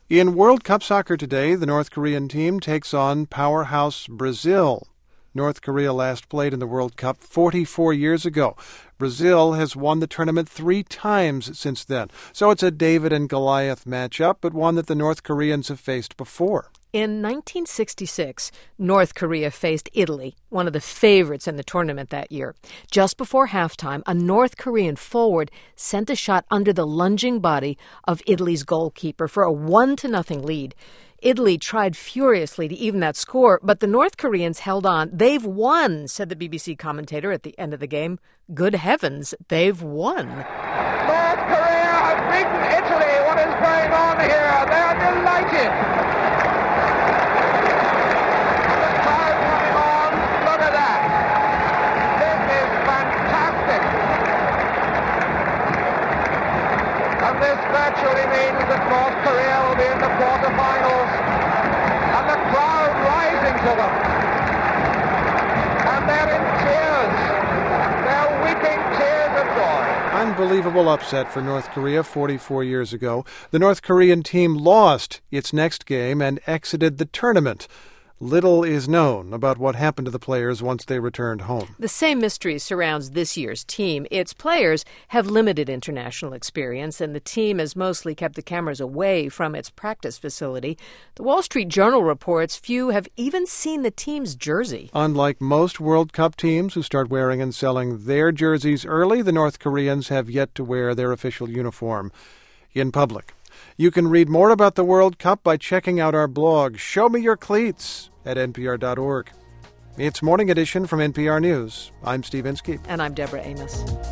In World Cup soccer today, the North Korean team takes on powerhouse Brazil. North Korea last played in the World Cup 44 years ago. Brazil has won the tournament 3 times since then. So it's a David and Goliath matchup, but one that the North Koreans have faced before. In 1966, North Korea faced Italy, one of the favorites in the tournament that year. Just before halftime, a North Korean forward sent a shot under the lunging body of Italy's goalkeeper for a 1-0 lead. Italy tried furiously to even that score, but the North Koreans held on. They've won, said the BBC commentator at the end of the game. Good heavens, they've won. North Korea have beaten Italy. What is going on here? They are delighted. The crowd coming on. Look at that. This is fantastic. And this virtually means that North Korea will be in the quarterfinals. And the crowd rising to them. And they're in tears. They're weeping tears of joy. Unbelievable upset for North Korea 44 years ago. The North Korean team lost its next game and exited the tournament. Little is known about what happened to the players once they returned home. The same mystery surrounds this year's team. Its players have limited international experience, and the team has mostly kept the cameras away from its practice facility. The Wall Street Journal reports few have even seen the team's jersey. Unlike most World Cup teams who start wearing and selling their jerseys early, the North Koreans have yet to wear their official uniform in public. You can read more about the World Cup by checking out our blog, Show Me Your Cleats, at npr.org. It's Morning Edition from NPR News. I'm Steve Inskeep. And I'm Deborah Amos.